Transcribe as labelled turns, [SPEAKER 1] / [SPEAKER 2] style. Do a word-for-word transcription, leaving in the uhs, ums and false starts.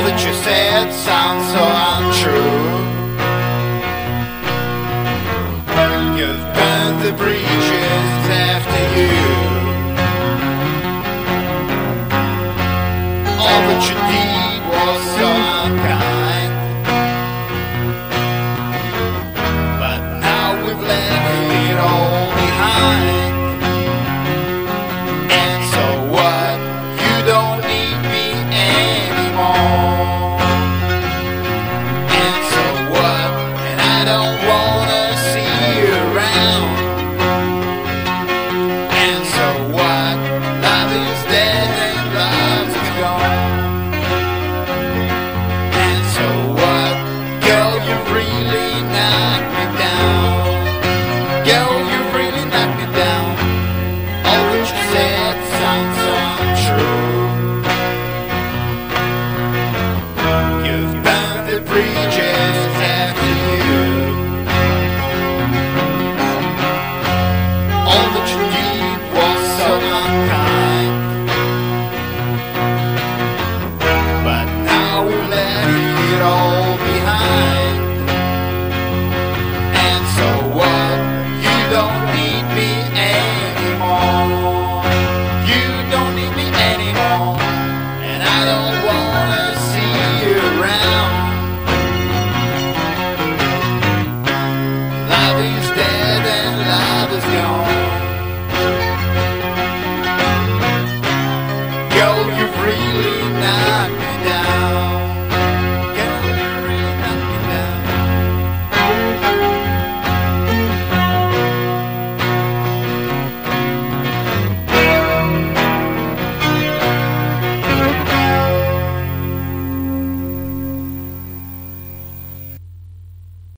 [SPEAKER 1] that you said sounds so untrue. You've burned the bridges after you. All that you did was so unkind, but now we've left it all behind. And so what? You don't need me anymore. And so what? And I don't wanna see you around. And so what? Love is dead and love's gone. And so what? Girl, you really knocked me down. Girl, you really knocked me down. All that you said sounds so untrue. You've burned the bridges after you. All that you did was so unkind, but now we let it all